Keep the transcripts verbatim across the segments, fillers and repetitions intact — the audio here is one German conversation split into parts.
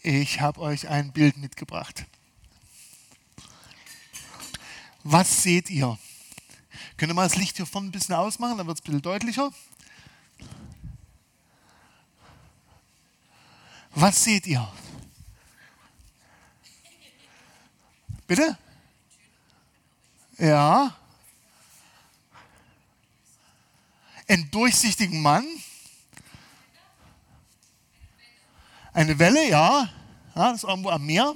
Ich habe euch ein Bild mitgebracht. Was seht ihr? Könnt ihr mal das Licht hier vorne ein bisschen ausmachen, dann wird es ein bisschen deutlicher. Was seht ihr? Bitte? Ja. Einen durchsichtigen Mann. Eine Welle, ja. Ja, das ist irgendwo am Meer.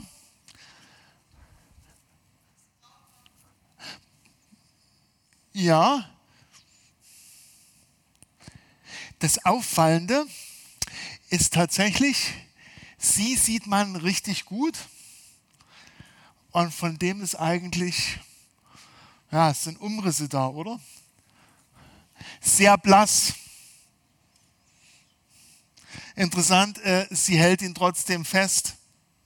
Ja. Das Auffallende ist tatsächlich, sie sieht man richtig gut. Und von dem ist eigentlich, ja, es sind Umrisse da, oder? Sehr blass. Interessant, äh, sie hält ihn trotzdem fest.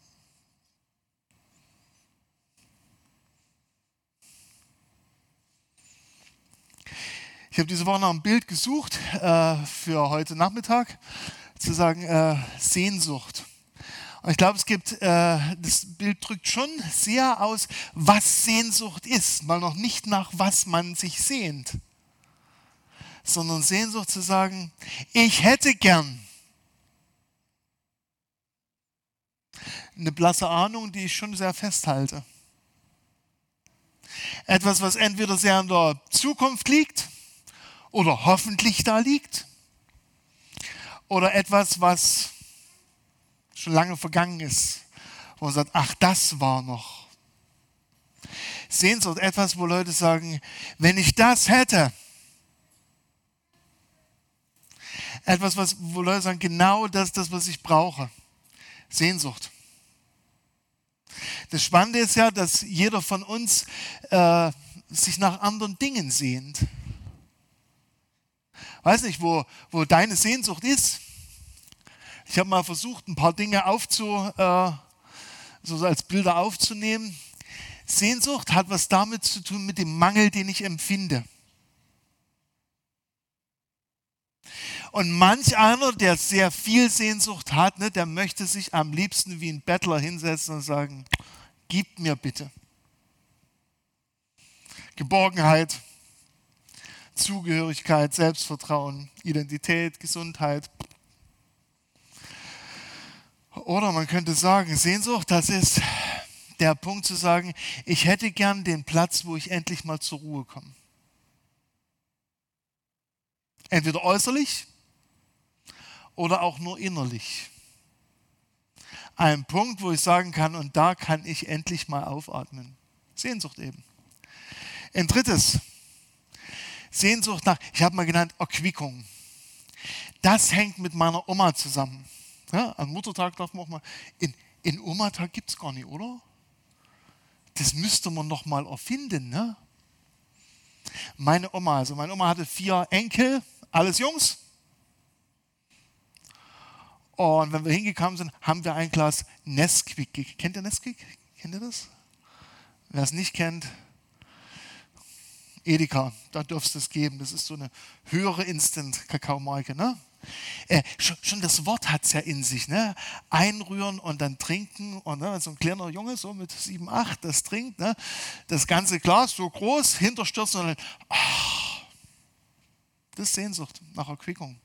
Ich habe diese Woche noch ein Bild gesucht äh, für heute Nachmittag, zu sagen äh, Sehnsucht. Und ich glaube, es gibt, äh, das Bild drückt schon sehr aus, was Sehnsucht ist, mal noch nicht nach was man sich sehnt, sondern Sehnsucht zu sagen, ich hätte gern eine blasse Ahnung, die ich schon sehr festhalte. Etwas, was entweder sehr in der Zukunft liegt oder hoffentlich da liegt oder etwas, was schon lange vergangen ist, wo man sagt, ach, das war noch. Sehnsucht, etwas, wo Leute sagen, wenn ich das hätte. Etwas, was, wo Leute sagen, genau das ist das, was ich brauche. Sehnsucht. Das Spannende ist ja, dass jeder von uns äh, sich nach anderen Dingen sehnt. Weiß nicht, wo, wo deine Sehnsucht ist. Ich habe mal versucht, ein paar Dinge aufzu, äh, so als Bilder aufzunehmen. Sehnsucht hat was damit zu tun mit dem Mangel, den ich empfinde. Und manch einer, der sehr viel Sehnsucht hat, ne, der möchte sich am liebsten wie ein Bettler hinsetzen und sagen, gib mir bitte. Geborgenheit, Zugehörigkeit, Selbstvertrauen, Identität, Gesundheit. Oder man könnte sagen, Sehnsucht, das ist der Punkt zu sagen, ich hätte gern den Platz, wo ich endlich mal zur Ruhe komme. Entweder äußerlich oder auch nur innerlich. Ein Punkt, wo ich sagen kann, und da kann ich endlich mal aufatmen. Sehnsucht eben. Ein drittes, Sehnsucht nach, ich habe mal genannt, Erquickung. Das hängt mit meiner Oma zusammen. Ja, am Muttertag darf man auch mal, in, in Oma-Tag gibt es gar nicht, oder? Das müsste man noch mal erfinden, ne? Meine Oma, also meine Oma hatte vier Enkel, alles Jungs. Und wenn wir hingekommen sind, haben wir ein Glas Nesquik gekriegt. Kennt ihr Nesquik? Kennt ihr das? Wer es nicht kennt, Edeka, da dürfte es geben. Das ist so eine höhere Instant-Kakao-Marke, ne? Äh, schon, schon das Wort hat es ja in sich, ne? Einrühren und dann trinken. Und ne, so ein kleiner Junge, so mit sieben, acht, das trinkt, ne? Das ganze Glas so groß, hinterstürzen und dann, ach, das ist Sehnsucht nach Erquickung.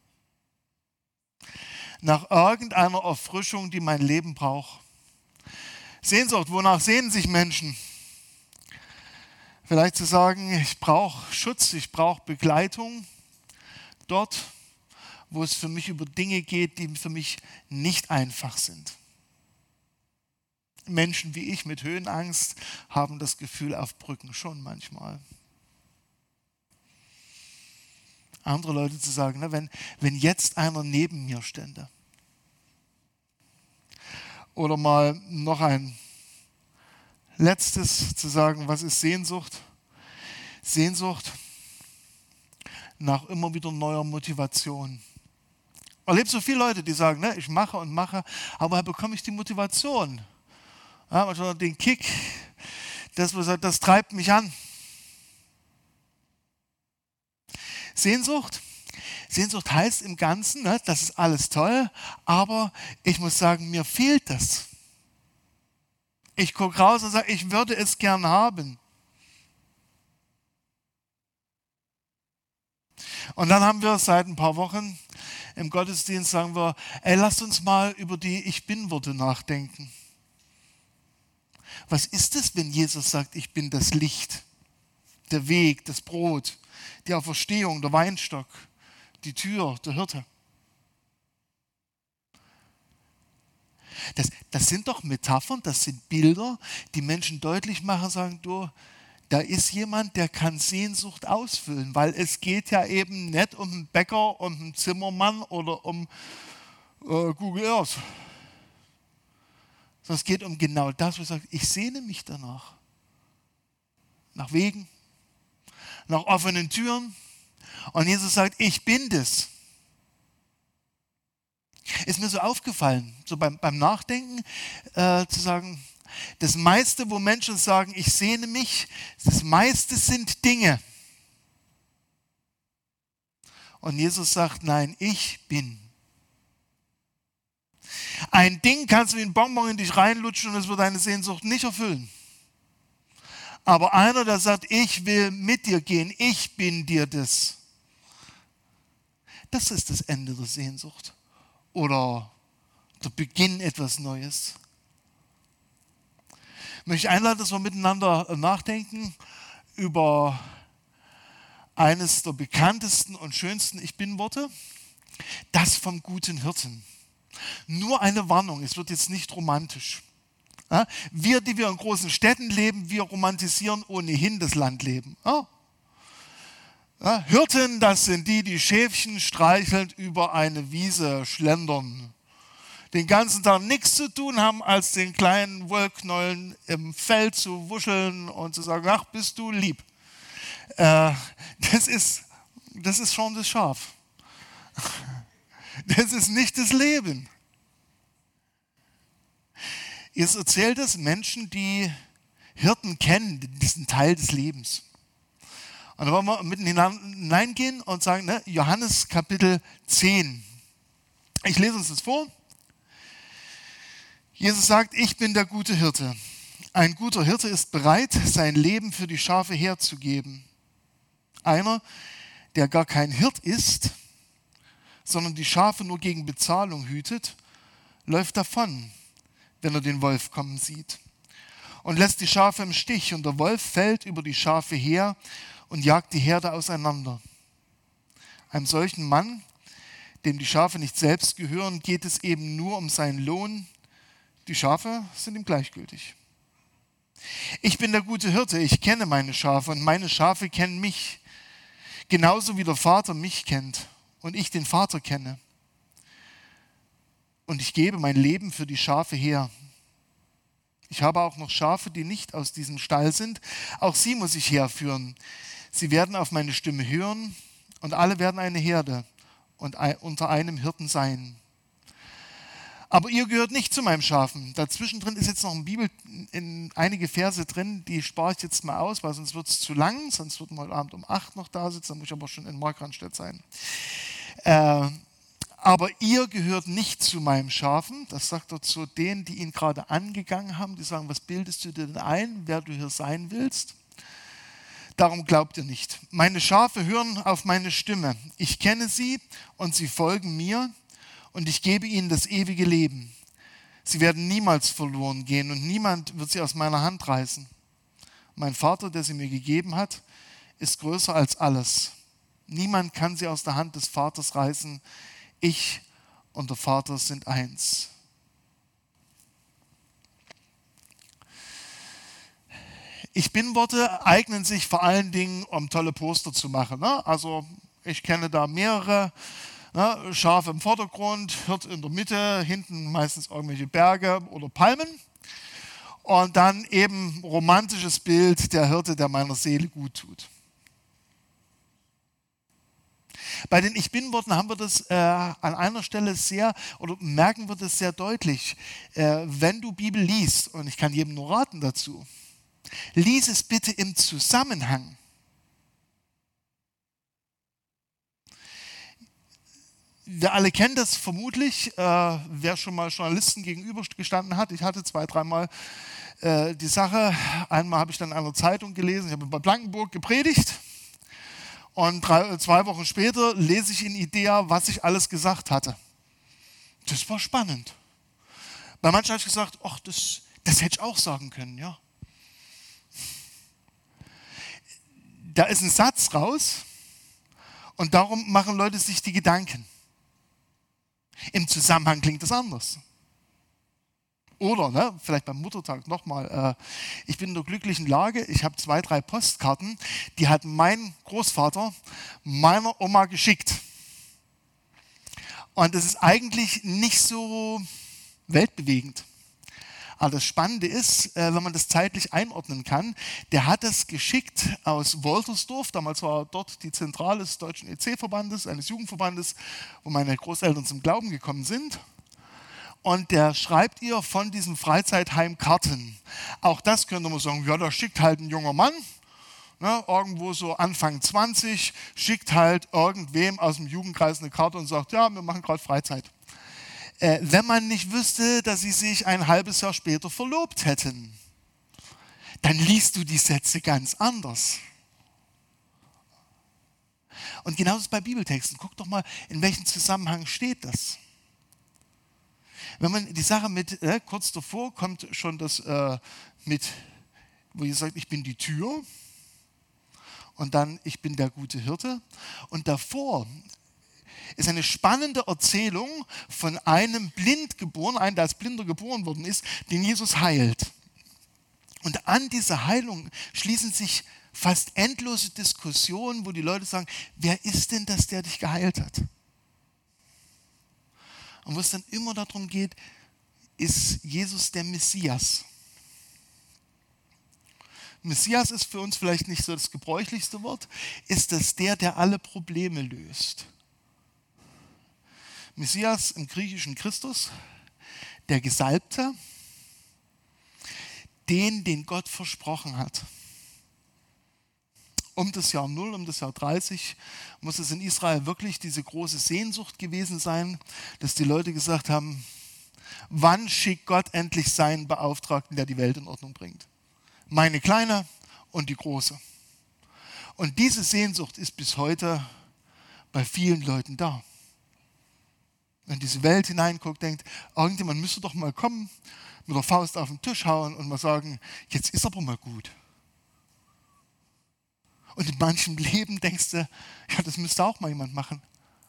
Nach irgendeiner Erfrischung, die mein Leben braucht. Sehnsucht, wonach sehnen sich Menschen? Vielleicht zu sagen, ich brauche Schutz, ich brauche Begleitung. Dort, wo es für mich über Dinge geht, die für mich nicht einfach sind. Menschen wie ich mit Höhenangst haben das Gefühl auf Brücken schon manchmal. Andere Leute zu sagen, ne, wenn, wenn jetzt einer neben mir stände. Oder mal noch ein letztes zu sagen, was ist Sehnsucht? Sehnsucht nach immer wieder neuer Motivation. Ich erlebe so viele Leute, die sagen, ne, ich mache und mache, aber woher bekomme ich die Motivation? Ja, manchmal den Kick, das, das treibt mich an. Sehnsucht, Sehnsucht heißt im Ganzen, ne, das ist alles toll, aber ich muss sagen, mir fehlt das. Ich gucke raus und sage, ich würde es gern haben. Und dann haben wir seit ein paar Wochen im Gottesdienst, sagen wir, ey, lasst uns mal über die Ich-Bin-Worte nachdenken. Was ist es, wenn Jesus sagt, ich bin das Licht, der Weg, das Brot, die Auferstehung, der Weinstock, die Tür, der Hirte? Das, das sind doch Metaphern, das sind Bilder, die Menschen deutlich machen, sagen, du, da ist jemand, der kann Sehnsucht ausfüllen, weil es geht ja eben nicht um einen Bäcker, um einen Zimmermann oder um äh, Google Earth. Sondern es geht um genau das, wo ich sage, ich sehne mich danach. Nach Wegen, nach offenen Türen. Und Jesus sagt, ich bin das. Ist mir so aufgefallen, so beim, beim Nachdenken, äh, zu sagen, das meiste, wo Menschen sagen, ich sehne mich, das meiste sind Dinge. Und Jesus sagt, nein, ich bin. Ein Ding kannst du wie ein Bonbon in dich reinlutschen und es wird deine Sehnsucht nicht erfüllen. Aber einer, der sagt, ich will mit dir gehen, ich bin dir das. Das ist das Ende der Sehnsucht. Oder der Beginn etwas Neues. Ich möchte einladen, dass wir miteinander nachdenken über eines der bekanntesten und schönsten Ich-Bin-Worte, das vom guten Hirten. Nur eine Warnung, es wird jetzt nicht romantisch. Ja, wir, die wir in großen Städten leben, wir romantisieren ohnehin das Landleben. Ja. Ja, Hirten, das sind die, die Schäfchen streichelnd über eine Wiese schlendern. Den ganzen Tag nichts zu tun haben, als den kleinen Wollknäueln im Feld zu wuscheln und zu sagen, ach, bist du lieb. Äh, das ist, das ist schon das Schaf. Das ist nicht das Leben. Jetzt erzählt es Menschen, die Hirten kennen, diesen Teil des Lebens. Und da wollen wir mitten hineingehen und sagen, ne, Johannes Kapitel zehn. Ich lese uns das vor. Jesus sagt, ich bin der gute Hirte. Ein guter Hirte ist bereit, sein Leben für die Schafe herzugeben. Einer, der gar kein Hirt ist, sondern die Schafe nur gegen Bezahlung hütet, läuft davon, wenn er den Wolf kommen sieht. Und lässt die Schafe im Stich. Und der Wolf fällt über die Schafe her und jagt die Herde auseinander. Einem solchen Mann, dem die Schafe nicht selbst gehören, geht es eben nur um seinen Lohn. Die Schafe sind ihm gleichgültig. Ich bin der gute Hirte, ich kenne meine Schafe und meine Schafe kennen mich. Genauso wie der Vater mich kennt und ich den Vater kenne. Und ich gebe mein Leben für die Schafe her. Ich habe auch noch Schafe, die nicht aus diesem Stall sind. Auch sie muss ich herführen. Sie werden auf meine Stimme hören und alle werden eine Herde und unter einem Hirten sein. Aber ihr gehört nicht zu meinen Schafen. Dazwischen drin ist jetzt noch ein Bibel, in einige Verse drin, die spare ich jetzt mal aus, weil sonst wird es zu lang, sonst wird man heute Abend um acht noch da sitzen, dann muss ich aber schon in Markranstädt sein. Äh, aber ihr gehört nicht zu meinen Schafen, das sagt er zu denen, die ihn gerade angegangen haben, die sagen, was bildest du dir denn ein, wer du hier sein willst? Darum glaubt ihr nicht. Meine Schafe hören auf meine Stimme. Ich kenne sie und sie folgen mir. Und ich gebe ihnen das ewige Leben. Sie werden niemals verloren gehen und niemand wird sie aus meiner Hand reißen. Mein Vater, der sie mir gegeben hat, ist größer als alles. Niemand kann sie aus der Hand des Vaters reißen. Ich und der Vater sind eins. Ich-Bin-Worte eignen sich vor allen Dingen, um tolle Poster zu machen. Ne? Also ich kenne da mehrere. Ja, Schaf im Vordergrund, Hirt in der Mitte, hinten meistens irgendwelche Berge oder Palmen. Und dann eben romantisches Bild, der Hirte, der meiner Seele gut tut. Bei den Ich-Bin-Worten haben wir das äh, an einer Stelle sehr, oder merken wir das sehr deutlich. Äh, wenn du Bibel liest, und ich kann jedem nur raten dazu, lies es bitte im Zusammenhang. Wir alle kennen das vermutlich, äh, wer schon mal Journalisten gegenübergestanden hat. Ich hatte zwei, dreimal äh, die Sache. Einmal habe ich dann in einer Zeitung gelesen, ich habe bei Blankenburg gepredigt und drei, zwei Wochen später lese ich in Idea, was ich alles gesagt hatte. Das war spannend. Bei manchen habe ich gesagt, ach, das, das hätte ich auch sagen können, ja. Da ist ein Satz raus und darum machen Leute sich die Gedanken. Im Zusammenhang klingt das anders. Oder, ne, vielleicht beim Muttertag nochmal, äh, ich bin in der glücklichen Lage, ich habe zwei, drei Postkarten, die hat mein Großvater meiner Oma geschickt. Und das ist eigentlich nicht so weltbewegend. Aber das Spannende ist, äh, wenn man das zeitlich einordnen kann, der hat das geschickt aus Woltersdorf, damals war dort die Zentrale des Deutschen E C-Verbandes, eines Jugendverbandes, wo meine Großeltern zum Glauben gekommen sind. Und der schreibt ihr von diesem Freizeitheim Karten. Auch das könnte man sagen, ja, da schickt halt ein junger Mann, ne, irgendwo so Anfang zwanzig, schickt halt irgendwem aus dem Jugendkreis eine Karte und sagt, ja, wir machen gerade Freizeit. Äh, wenn man nicht wüsste, dass sie sich ein halbes Jahr später verlobt hätten, dann liest du die Sätze ganz anders. Und genauso ist es bei Bibeltexten. Guck doch mal, in welchem Zusammenhang steht das? Wenn man die Sache mit, äh, kurz davor kommt schon das äh, mit, wo ihr sagt, ich bin die Tür und dann, ich bin der gute Hirte. Und davor ist eine spannende Erzählung von einem Blindgeborenen, einem, der als Blinder geboren worden ist, den Jesus heilt. Und an dieser Heilung schließen sich fast endlose Diskussionen, wo die Leute sagen, wer ist denn das, der dich geheilt hat? Und wo es dann immer darum geht, ist Jesus der Messias? Messias ist für uns vielleicht nicht so das gebräuchlichste Wort, ist das der, der alle Probleme löst. Messias im Griechischen Christus, der Gesalbte, den, den Gott versprochen hat. Um das Jahr Null, um das Jahr dreißig muss es in Israel wirklich diese große Sehnsucht gewesen sein, dass die Leute gesagt haben, wann schickt Gott endlich seinen Beauftragten, der die Welt in Ordnung bringt? Meine kleine und die große. Und diese Sehnsucht ist bis heute bei vielen Leuten da. Wenn diese Welt hineinguckt, denkt, irgendjemand müsste doch mal kommen, mit der Faust auf den Tisch hauen und mal sagen, jetzt ist aber mal gut. Und in manchem Leben denkst du, ja, das müsste auch mal jemand machen.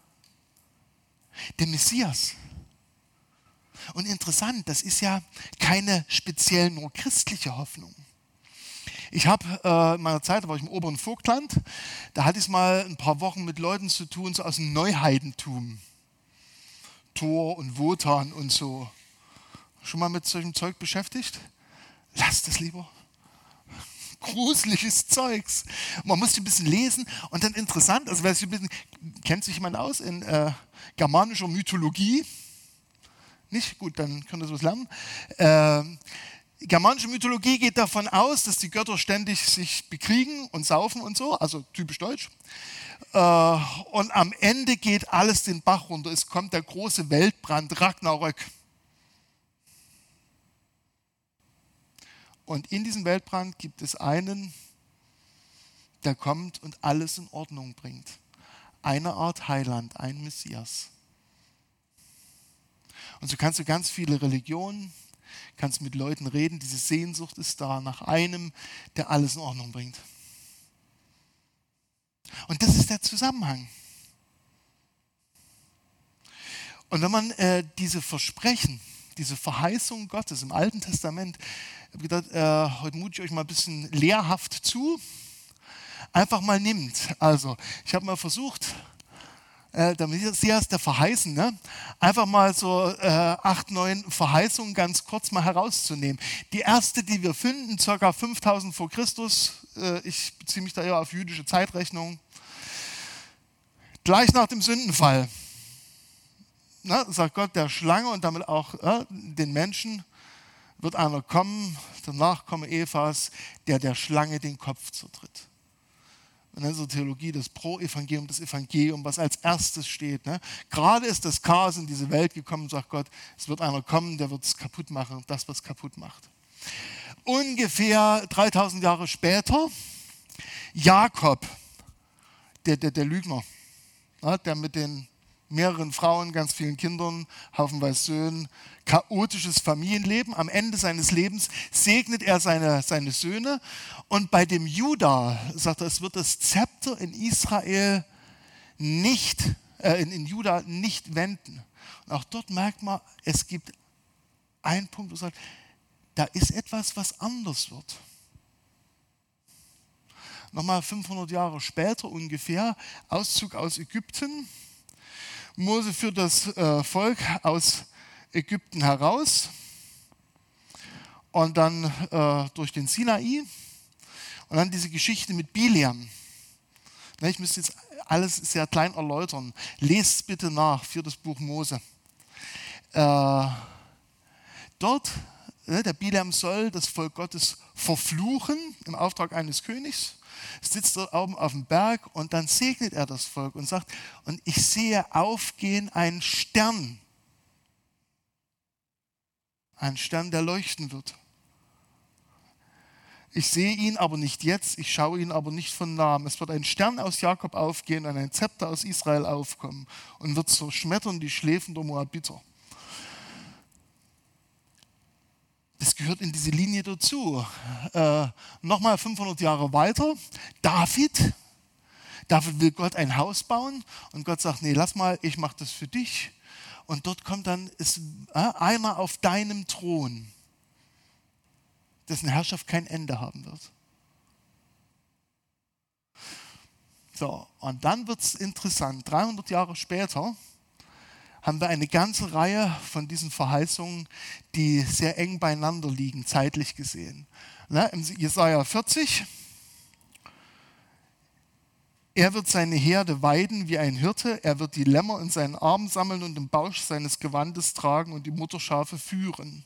Der Messias. Und interessant, das ist ja keine speziell nur christliche Hoffnung. Ich habe äh, in meiner Zeit, da war ich im oberen Vogtland, da hatte ich mal ein paar Wochen mit Leuten zu tun, so aus dem Neuheidentum. Thor und Wotan und so. Schon mal mit solchem Zeug beschäftigt? Lasst es lieber. Gruseliges Zeugs. Man muss ein bisschen lesen und dann interessant, also wer sich ein bisschen, kennt sich jemand aus in äh, germanischer Mythologie? Nicht? Gut, dann könnt ihr sowas lernen. Äh, germanische Mythologie geht davon aus, dass die Götter ständig sich bekriegen und saufen und so, also typisch deutsch. Äh, und am Ende geht alles den Bach runter. Es kommt der große Weltbrand, Ragnarök. Und in diesem Weltbrand gibt es einen, der kommt und alles in Ordnung bringt. Eine Art Heiland, ein Messias. Und so kannst du ganz viele Religionen, kannst mit Leuten reden, diese Sehnsucht ist da nach einem, der alles in Ordnung bringt. Und das ist der Zusammenhang. Und wenn man äh, diese Versprechen, diese Verheißung Gottes im Alten Testament, ich habe gedacht, äh, heute mute ich euch mal ein bisschen lehrhaft zu, einfach mal nimmt. Also, ich habe mal versucht, äh, der Messias, der Verheißene, einfach mal so äh, acht, neun Verheißungen ganz kurz mal herauszunehmen. Die erste, die wir finden, ca. fünftausend vor Christus, äh, ich beziehe mich da eher auf jüdische Zeitrechnung, gleich nach dem Sündenfall, na, sagt Gott der Schlange und damit auch äh, den Menschen, wird einer kommen, der Nachkomme Evas, der der Schlange den Kopf zertritt. und in unserer Theologie das Pro-Evangelium, das Evangelium, was als erstes steht. Ne? Gerade ist das Chaos in diese Welt gekommen, sagt Gott, es wird einer kommen, der wird es kaputt machen, das, was kaputt macht. Ungefähr dreitausend Jahre später, Jakob, der, der, der Lügner, ne? Der mit den mehreren Frauen, ganz vielen Kindern, haufenweise Söhnen, chaotisches Familienleben. Am Ende seines Lebens segnet er seine, seine Söhne und bei dem Juda sagt er, es wird das Zepter in Israel nicht, äh, in, in Juda nicht wenden. Und auch dort merkt man, es gibt einen Punkt, wo er sagt, da ist etwas, was anders wird. Nochmal fünfhundert Jahre später ungefähr, Auszug aus Ägypten. Mose führt das äh, Volk aus Ägypten heraus und dann äh, durch den Sinai und dann diese Geschichte mit Bileam. Ne, ich müsste jetzt alles sehr klein erläutern. Lest bitte nach, viertes Buch Mose. Äh, dort, ne, der Bileam soll das Volk Gottes verfluchen im Auftrag eines Königs. Sitzt dort oben auf dem Berg und dann segnet er das Volk und sagt, und ich sehe aufgehen einen Stern. Ein Stern, der leuchten wird. Ich sehe ihn aber nicht jetzt, ich schaue ihn aber nicht von nahem. Es wird ein Stern aus Jakob aufgehen und ein Zepter aus Israel aufkommen und wird zerschmettern die Schläfen der Moabiter. Das gehört in diese Linie dazu. Äh, Nochmal fünfhundert Jahre weiter, David. David will Gott ein Haus bauen und Gott sagt, nee, lass mal, ich mache das für dich. Und dort kommt dann ist, äh, einer auf deinem Thron, dessen Herrschaft kein Ende haben wird. So, und dann wird es interessant. dreihundert Jahre später haben wir eine ganze Reihe von diesen Verheißungen, die sehr eng beieinander liegen, zeitlich gesehen. Ne, im Jesaja vierzig, er wird seine Herde weiden wie ein Hirte, er wird die Lämmer in seinen Armen sammeln und im Bausch seines Gewandes tragen und die Mutterschafe führen.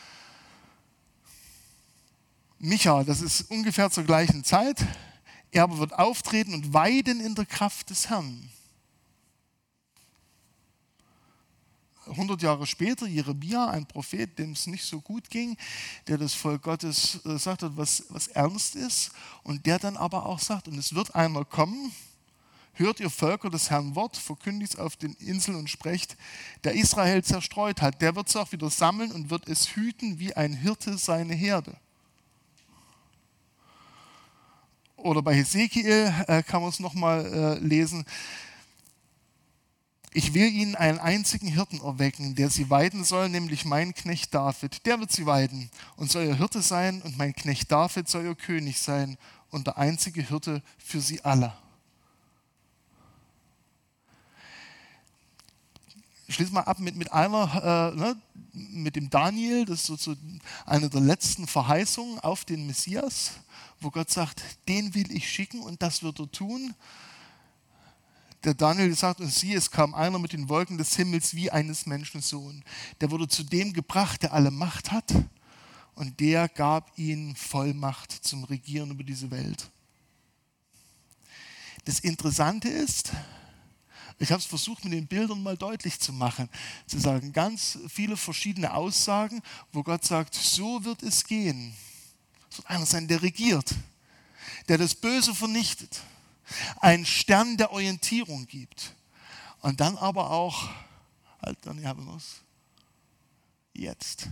Micha, das ist ungefähr zur gleichen Zeit, er aber wird auftreten und weiden in der Kraft des Herrn. hundert Jahre später, Jeremia, ein Prophet, dem es nicht so gut ging, der das Volk Gottes äh, sagt hat, was, was ernst ist, und der dann aber auch sagt, und es wird einer kommen, hört ihr Völker des Herrn Wort, verkündigt es auf den Inseln und sprecht, der Israel zerstreut hat, der wird es auch wieder sammeln und wird es hüten wie ein Hirte seine Herde. Oder bei Hesekiel äh, kann man es nochmal äh, lesen, ich will ihnen einen einzigen Hirten erwecken, der sie weiden soll, nämlich mein Knecht David. Der wird sie weiden und soll ihr Hirte sein und mein Knecht David soll ihr König sein und der einzige Hirte für sie alle. Ich schließe mal ab mit, mit einer, äh, ne, mit dem Daniel, das ist so, so eine der letzten Verheißungen auf den Messias, wo Gott sagt, den will ich schicken und das wird er tun. Der Daniel sagt, und siehe, es kam einer mit den Wolken des Himmels wie eines Menschensohn. Der wurde zu dem gebracht, der alle Macht hat, und der gab ihm Vollmacht zum Regieren über diese Welt. Das Interessante ist, ich habe es versucht, mit den Bildern mal deutlich zu machen, zu sagen, ganz viele verschiedene Aussagen, wo Gott sagt, so wird es gehen. Es wird einer sein, der regiert, der das Böse vernichtet. Ein Stern der Orientierung gibt. Und dann aber auch, halt dann, ja, jetzt.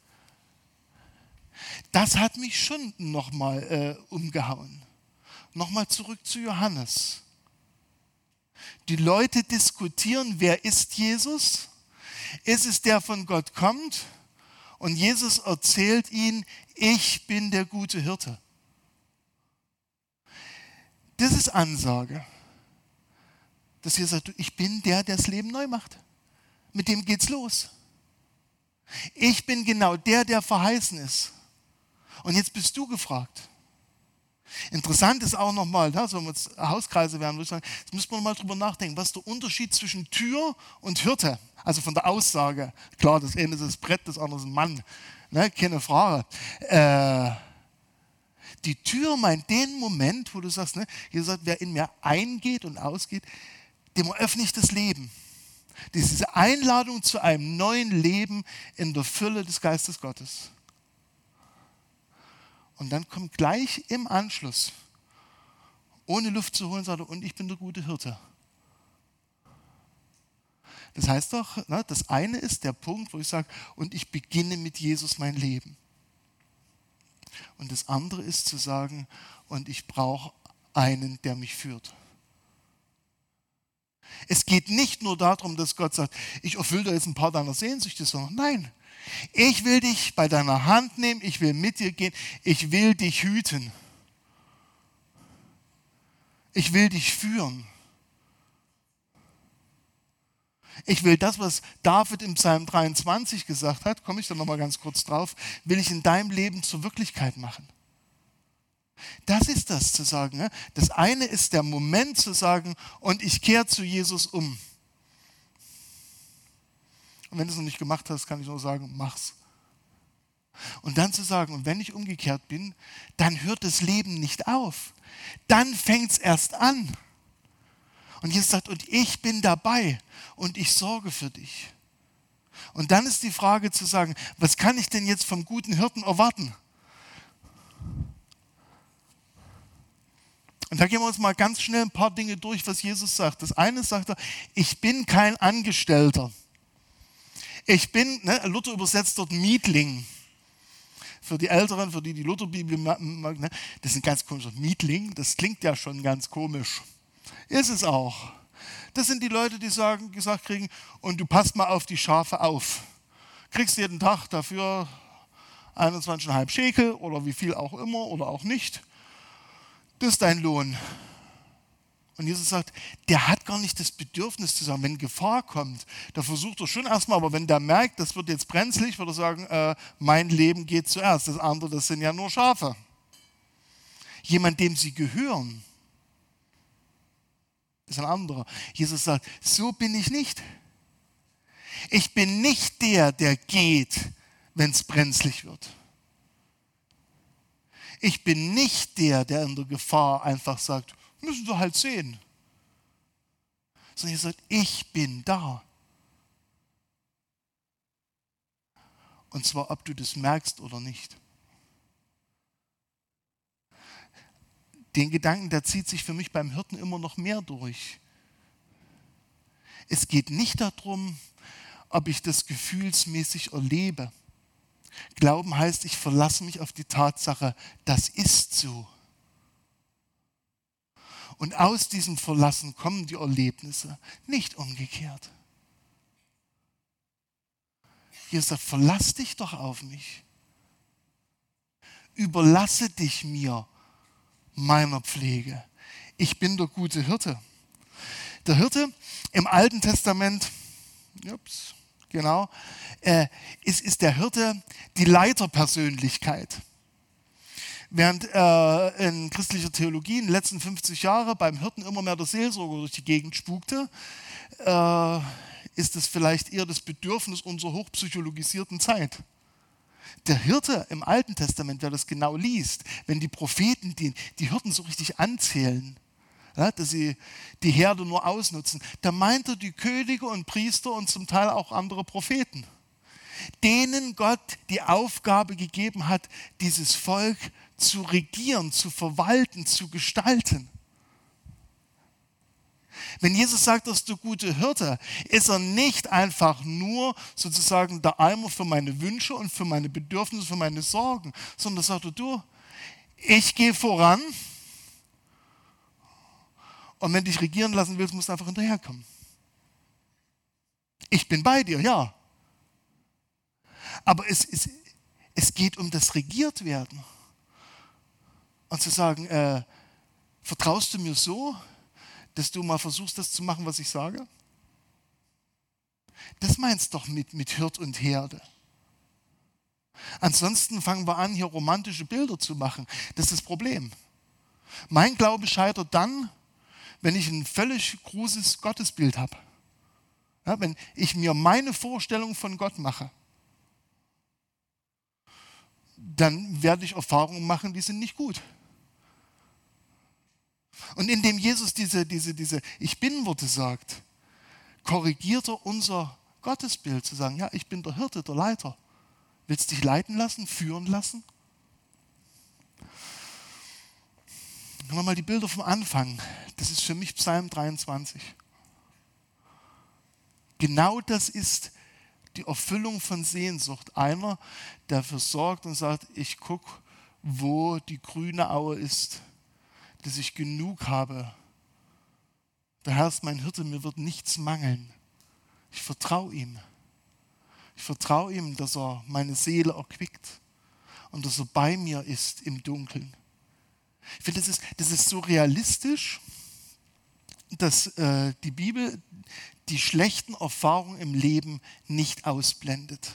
Das hat mich schon nochmal äh, umgehauen. Nochmal zurück zu Johannes. Die Leute diskutieren, wer ist Jesus? Ist es der von Gott kommt? Und Jesus erzählt ihnen, ich bin der gute Hirte. Das ist Ansage. Dass ihr sagt, ich bin der, der das Leben neu macht. Mit dem geht's los. Ich bin genau der, der verheißen ist. Und jetzt bist du gefragt. Interessant ist auch nochmal, da, so wenn wir jetzt Hauskreise werden, würde ich sagen, jetzt müssen wir nochmal drüber nachdenken, was ist der Unterschied zwischen Tür und Hirte? Also von der Aussage. Klar, das eine ist das Brett, das andere ist ein Mann. Ne, keine Frage. Äh, die Tür meint den Moment, wo du sagst, ne, Jesus sagt, wer in mir eingeht und ausgeht, dem eröffne ich das Leben. Diese Einladung zu einem neuen Leben in der Fülle des Geistes Gottes. Und dann kommt gleich im Anschluss, ohne Luft zu holen, sagt er, und ich bin der gute Hirte. Das heißt doch, ne, das eine ist der Punkt, wo ich sage, und ich beginne mit Jesus mein Leben. Und das andere ist zu sagen, und ich brauche einen, der mich führt. Es geht nicht nur darum, dass Gott sagt, ich erfülle dir jetzt ein paar deiner Sehnsüchte, sondern nein, ich will dich bei deiner Hand nehmen, ich will mit dir gehen, ich will dich hüten. Ich will dich führen. Ich will das, was David im Psalm dreiundzwanzig gesagt hat, komme ich da nochmal ganz kurz drauf, will ich in deinem Leben zur Wirklichkeit machen. Das ist das zu sagen. Ne? Das eine ist der Moment zu sagen, und ich kehre zu Jesus um. Und wenn du es noch nicht gemacht hast, kann ich nur sagen, mach's. Und dann zu sagen, und wenn ich umgekehrt bin, dann hört das Leben nicht auf. Dann fängt es erst an. Und Jesus sagt, und ich bin dabei und ich sorge für dich. Und dann ist die Frage zu sagen, was kann ich denn jetzt vom guten Hirten erwarten? Und da gehen wir uns mal ganz schnell ein paar Dinge durch, was Jesus sagt. Das eine sagt er, ich bin kein Angestellter. Ich bin, ne, Luther übersetzt dort Mietling. Für die Älteren, für die die Lutherbibel mag, ne, das ist ein ganz komischer Mietling, das klingt ja schon ganz komisch. Ist es auch. Das sind die Leute, die sagen, gesagt kriegen, und du passt mal auf die Schafe auf. Kriegst jeden Tag dafür einundzwanzig Komma fünf Schekel oder wie viel auch immer oder auch nicht. Das ist dein Lohn. Und Jesus sagt, der hat gar nicht das Bedürfnis zu sagen, wenn Gefahr kommt, da versucht er schon erstmal, aber wenn der merkt, das wird jetzt brenzlig, wird er sagen, äh, mein Leben geht zuerst. Das andere, das sind ja nur Schafe. Jemand, dem sie gehören, ist ein anderer. Jesus sagt, so bin ich nicht. Ich bin nicht der, der geht, wenn es brenzlig wird. Ich bin nicht der, der in der Gefahr einfach sagt, müssen wir halt sehen. Sondern Jesus sagt, ich bin da. Und zwar, ob du das merkst oder nicht. Den Gedanken, der zieht sich für mich beim Hirten immer noch mehr durch. Es geht nicht darum, ob ich das gefühlsmäßig erlebe. Glauben heißt, ich verlasse mich auf die Tatsache, das ist so. Und aus diesem Verlassen kommen die Erlebnisse, nicht umgekehrt. Jesus sagt, verlass dich doch auf mich. Überlasse dich mir, meiner Pflege. Ich bin der gute Hirte. Der Hirte im Alten Testament, ups, genau, äh, ist, ist der Hirte die Leiterpersönlichkeit. Während äh, in christlicher Theologie in den letzten fünfzig Jahren beim Hirten immer mehr der Seelsorger durch die Gegend spukte, äh, ist es vielleicht eher das Bedürfnis unserer hochpsychologisierten Zeit. Der Hirte im Alten Testament, wer das genau liest, wenn die Propheten die, die Hirten so richtig anzählen, ja, dass sie die Herde nur ausnutzen, da meint er die Könige und Priester und zum Teil auch andere Propheten, denen Gott die Aufgabe gegeben hat, dieses Volk zu regieren, zu verwalten, zu gestalten. Wenn Jesus sagt, dass du gute Hirte, ist er nicht einfach nur sozusagen der Eimer für meine Wünsche und für meine Bedürfnisse, für meine Sorgen, sondern sagt er, du, ich gehe voran und wenn du dich regieren lassen willst, musst du einfach hinterherkommen. Ich bin bei dir, ja. Aber es, es, es geht um das Regiertwerden. Und zu sagen, äh, vertraust du mir so, dass du mal versuchst, das zu machen, was ich sage? Das meinst doch mit, mit Hirt und Herde. Ansonsten fangen wir an, hier romantische Bilder zu machen. Das ist das Problem. Mein Glaube scheitert dann, wenn ich ein völlig kruses Gottesbild habe. Ja, wenn ich mir meine Vorstellung von Gott mache. dann werde ich Erfahrungen machen, die sind nicht gut. Und indem Jesus diese, diese, diese Ich Bin-Worte sagt, korrigiert er unser Gottesbild, zu sagen, ja, ich bin der Hirte, der Leiter. Willst du dich leiten lassen, führen lassen? Nochmal die Bilder vom Anfang. Das ist für mich Psalm dreiundzwanzig. Genau das ist die Erfüllung von Sehnsucht. Einer, der dafür sorgt und sagt, ich gucke, wo die grüne Aue ist, dass ich genug habe. Der Herr ist mein Hirte, mir wird nichts mangeln. Ich vertraue ihm. Ich vertraue ihm, dass er meine Seele erquickt und dass er bei mir ist im Dunkeln. Ich finde, das ist, das ist so realistisch, dass äh, die Bibel die schlechten Erfahrungen im Leben nicht ausblendet.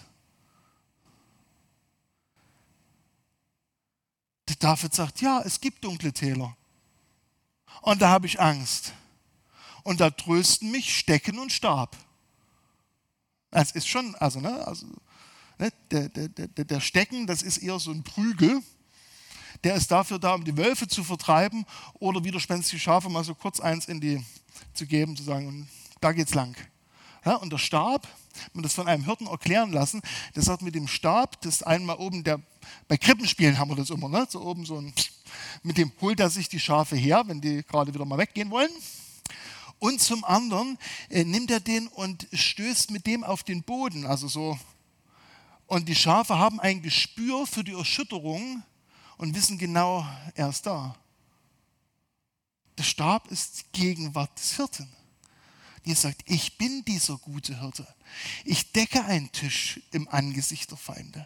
Der David sagt, ja, es gibt dunkle Täler. Und da habe ich Angst. Und da trösten mich Stecken und Stab. Das ist schon, also, ne, also ne, der, der, der, der Stecken, das ist eher so ein Prügel. Der ist dafür da, um die Wölfe zu vertreiben oder widerspenstige Schafe mal so kurz eins in die zu geben, zu sagen, und da geht's lang. Ja, und der Stab, wenn man das von einem Hirten erklären lassen, der sagt mit dem Stab, das einmal oben, der, bei Krippenspielen haben wir das immer, ne, so oben so ein, mit dem holt er sich die Schafe her, wenn die gerade wieder mal weggehen wollen. Und zum anderen äh, nimmt er den und stößt mit dem auf den Boden, also so. Und die Schafe haben ein Gespür für die Erschütterung und wissen genau, er ist da. Der Stab ist die Gegenwart des Hirten. Jesus sagt, ich bin dieser gute Hirte. Ich decke einen Tisch im Angesicht der Feinde.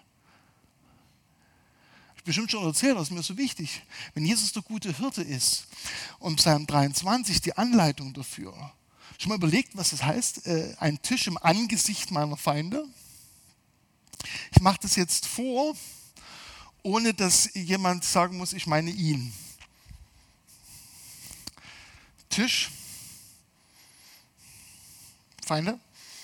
Ich habe bestimmt schon erzählt, das ist mir so wichtig. Wenn Jesus der gute Hirte ist und Psalm dreiundzwanzig die Anleitung dafür. Schon mal überlegt, was das heißt, äh, ein Tisch im Angesicht meiner Feinde? Ich mache das jetzt vor, ohne dass jemand sagen muss, ich meine ihn. Tisch, Feinde.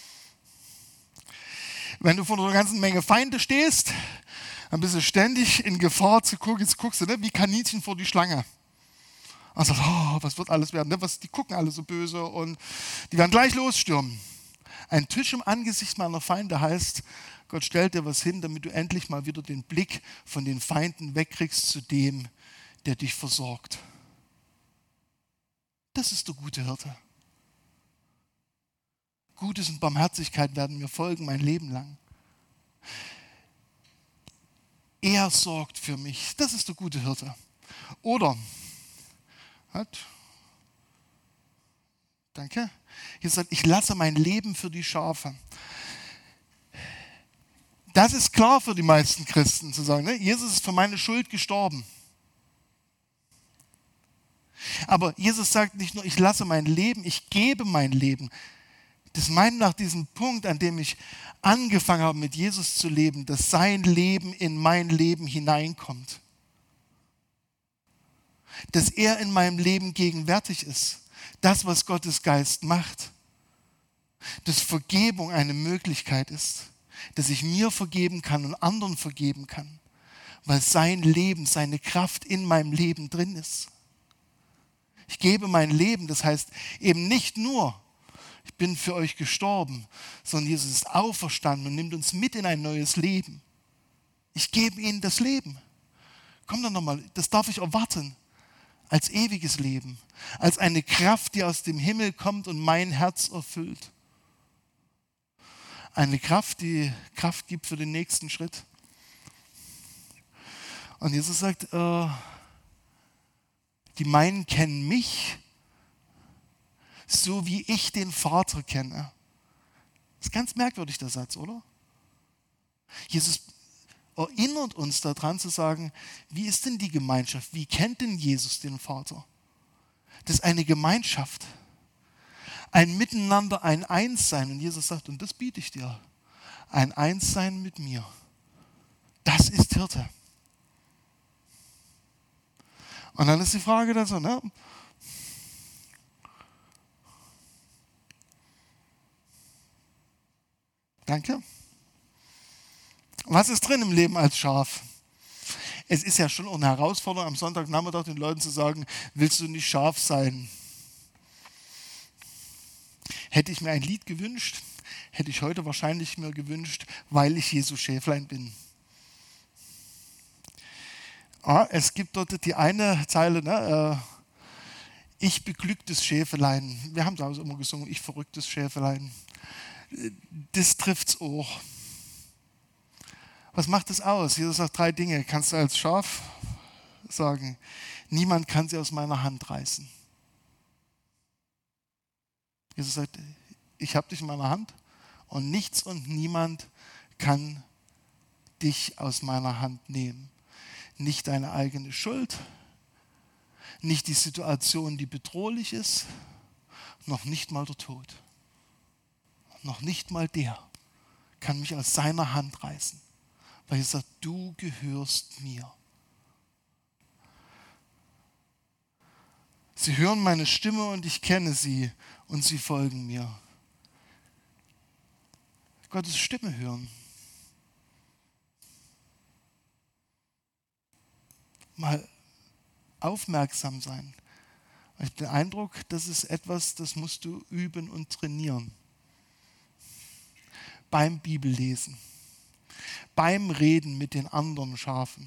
Wenn du vor einer ganzen Menge Feinde stehst, dann bist du ständig in Gefahr zu gucken. Jetzt guckst du, ne, wie Kaninchen vor die Schlange. Also, oh, was wird alles werden? Ne? Was, die gucken alle so böse und die werden gleich losstürmen. Ein Tisch im Angesicht meiner Feinde heißt, Gott stellt dir was hin, damit du endlich mal wieder den Blick von den Feinden wegkriegst zu dem, der dich versorgt. Das ist der gute Hirte. Gutes und Barmherzigkeit werden mir folgen mein Leben lang. Er sorgt für mich. Das ist der gute Hirte. Oder, hat, danke, hier sagt, ich lasse mein Leben für die Schafe. Das ist klar für die meisten Christen zu sagen, ne? Jesus ist für meine Schuld gestorben. Aber Jesus sagt nicht nur, ich lasse mein Leben, ich gebe mein Leben. Das meint nach diesem Punkt, an dem ich angefangen habe, mit Jesus zu leben, dass sein Leben in mein Leben hineinkommt. Dass er in meinem Leben gegenwärtig ist. Das, was Gottes Geist macht. Dass Vergebung eine Möglichkeit ist. Dass ich mir vergeben kann und anderen vergeben kann. Weil sein Leben, seine Kraft in meinem Leben drin ist. Ich gebe mein Leben, das heißt eben nicht nur, ich bin für euch gestorben, sondern Jesus ist auferstanden und nimmt uns mit in ein neues Leben. Ich gebe ihnen das Leben. Komm dann nochmal, das darf ich erwarten. Als ewiges Leben. Als eine Kraft, die aus dem Himmel kommt und mein Herz erfüllt. Eine Kraft, die Kraft gibt für den nächsten Schritt. Und Jesus sagt, äh, die meinen kennen mich, so wie ich den Vater kenne. Das ist ganz merkwürdig, der Satz, oder? Jesus erinnert uns daran zu sagen, wie ist denn die Gemeinschaft? Wie kennt denn Jesus den Vater? Das ist eine Gemeinschaft. Ein Miteinander, ein Einssein. Und Jesus sagt, und das biete ich dir. Ein Einssein mit mir. Das ist Hirte. Und dann ist die Frage dann so, ne? Danke. Was ist drin im Leben als Schaf? Es ist ja schon eine Herausforderung, am Sonntagnachmittag den Leuten zu sagen, willst du nicht Schaf sein? Hätte ich mir ein Lied gewünscht, hätte ich heute wahrscheinlich mir gewünscht, weil ich Jesu Schäflein bin. Ah, es gibt dort die eine Zeile, ne, äh, ich beglücktes Schäfelein. Wir haben damals immer gesungen, ich verrücktes Schäfelein. Das trifft's auch. Was macht das aus? Jesus sagt drei Dinge. Kannst du als Schaf sagen, niemand kann sie aus meiner Hand reißen. Jesus sagt, ich habe dich in meiner Hand und nichts und niemand kann dich aus meiner Hand nehmen. Nicht deine eigene Schuld, nicht die Situation, die bedrohlich ist, noch nicht mal der Tod. Noch nicht mal der kann mich aus seiner Hand reißen, weil er sagt, du gehörst mir. Sie hören meine Stimme und ich kenne sie und sie folgen mir. Gottes Stimme hören. Mal aufmerksam sein. Ich habe den Eindruck, das ist etwas, das musst du üben und trainieren. Beim Bibellesen, beim Reden mit den anderen Schafen.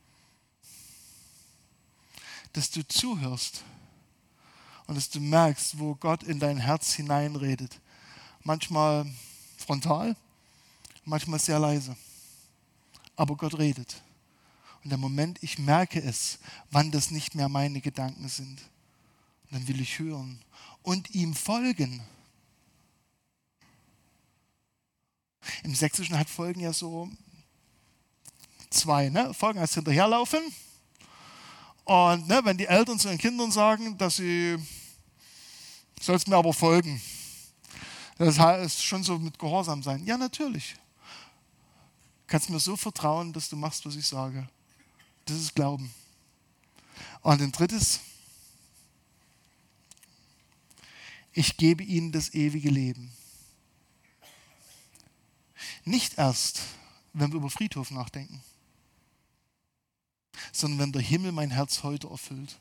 Dass du zuhörst und dass du merkst, wo Gott in dein Herz hineinredet. Manchmal frontal, manchmal sehr leise. Aber Gott redet. Und der Moment, ich merke es, wann das nicht mehr meine Gedanken sind. Und dann will ich hören und ihm folgen. Im Sächsischen hat Folgen ja so zwei. Ne? Folgen heißt hinterherlaufen. Und ne, wenn die Eltern zu ihren Kindern sagen, dass sie, sollst mir aber folgen. Das heißt schon so mit Gehorsam sein. Ja, natürlich. Du kannst mir so vertrauen, dass du machst, was ich sage. Das ist Glauben. Und ein drittes, ich gebe ihnen das ewige Leben. Nicht erst, wenn wir über Friedhof nachdenken, sondern wenn der Himmel mein Herz heute erfüllt.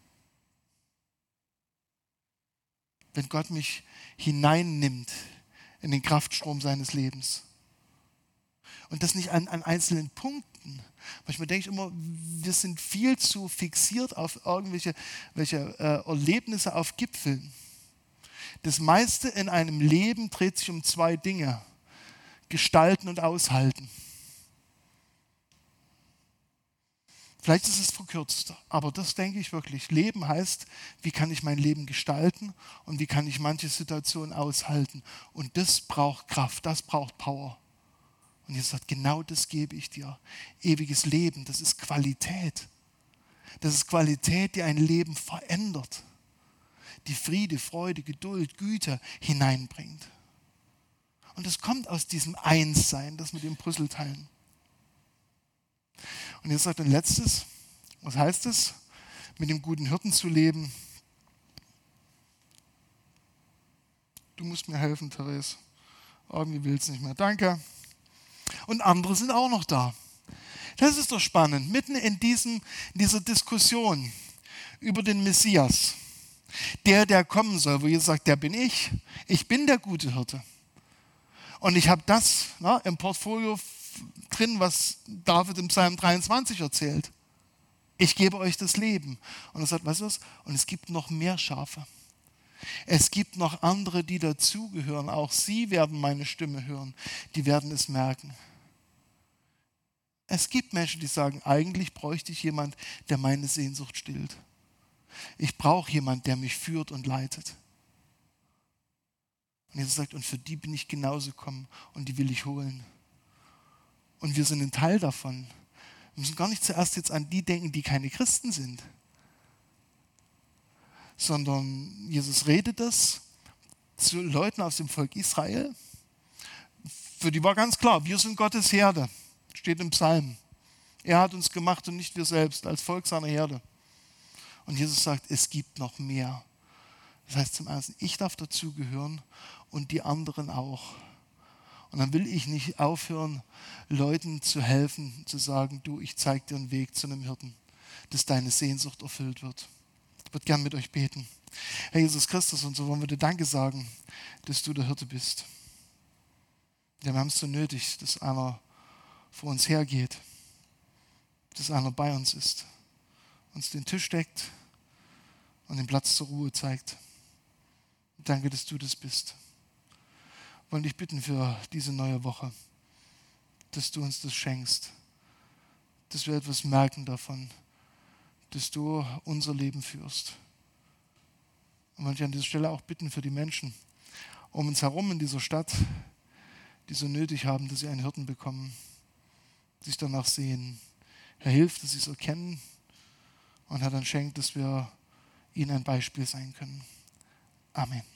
Wenn Gott mich hineinnimmt in den Kraftstrom seines Lebens. Und das nicht an, an einzelnen Punkten. Manchmal denke ich immer, wir sind viel zu fixiert auf irgendwelche welche, äh, Erlebnisse auf Gipfeln. Das meiste in einem Leben dreht sich um zwei Dinge. Gestalten und aushalten. Vielleicht ist es verkürzt, aber das denke ich wirklich. Leben heißt, wie kann ich mein Leben gestalten und wie kann ich manche Situationen aushalten. Und das braucht Kraft, das braucht Power. Und Jesus sagt, genau das gebe ich dir. Ewiges Leben, das ist Qualität. Das ist Qualität, die ein Leben verändert. Die Friede, Freude, Geduld, Güte hineinbringt. Und das kommt aus diesem Einssein, das mit dem Puzzleteilen. Und jetzt sagt ein letztes, was heißt es? Mit dem guten Hirten zu leben. Du musst mir helfen, Therese. Irgendwie will es nicht mehr. Danke. Und andere sind auch noch da. Das ist doch spannend. Mitten in, diesem, in dieser Diskussion über den Messias, der, der kommen soll, wo Jesus sagt, der bin ich. Ich bin der gute Hirte. Und ich habe das na, im Portfolio drin, was David im Psalm dreiundzwanzig erzählt. Ich gebe euch das Leben. Und er sagt, weißt du was? Und es gibt noch mehr Schafe. Es gibt noch andere, die dazugehören. Auch sie werden meine Stimme hören. Die werden es merken. Es gibt Menschen, die sagen, eigentlich bräuchte ich jemand, der meine Sehnsucht stillt. Ich brauche jemanden, der mich führt und leitet. Und Jesus sagt, und für die bin ich genauso gekommen und die will ich holen. Und wir sind ein Teil davon. Wir müssen gar nicht zuerst jetzt an die denken, die keine Christen sind. Sondern Jesus redet das zu Leuten aus dem Volk Israel. Für die war ganz klar, wir sind Gottes Herde. Steht im Psalm. Er hat uns gemacht und nicht wir selbst, als Volk seiner Herde. Und Jesus sagt, es gibt noch mehr. Das heißt zum Ersten, ich darf dazugehören und die anderen auch. Und dann will ich nicht aufhören, Leuten zu helfen, zu sagen, du, ich zeige dir einen Weg zu einem Hirten, dass deine Sehnsucht erfüllt wird. Ich würde gern mit euch beten. Herr Jesus Christus, und so wollen wir dir Danke sagen, dass du der Hirte bist. Ja, wir haben es so nötig, dass einer vor uns hergeht, dass einer bei uns ist, uns den Tisch deckt und den Platz zur Ruhe zeigt. Danke, dass du das bist. Wir wollen dich bitten für diese neue Woche, dass du uns das schenkst, dass wir etwas merken davon, dass du unser Leben führst. Und wollen dich an dieser Stelle auch bitten für die Menschen um uns herum in dieser Stadt, die so nötig haben, dass sie einen Hirten bekommen, sich danach sehen. Herr, hilf, dass sie es erkennen und Herr, dann schenkt, dass wir ihnen ein Beispiel sein können. Amen.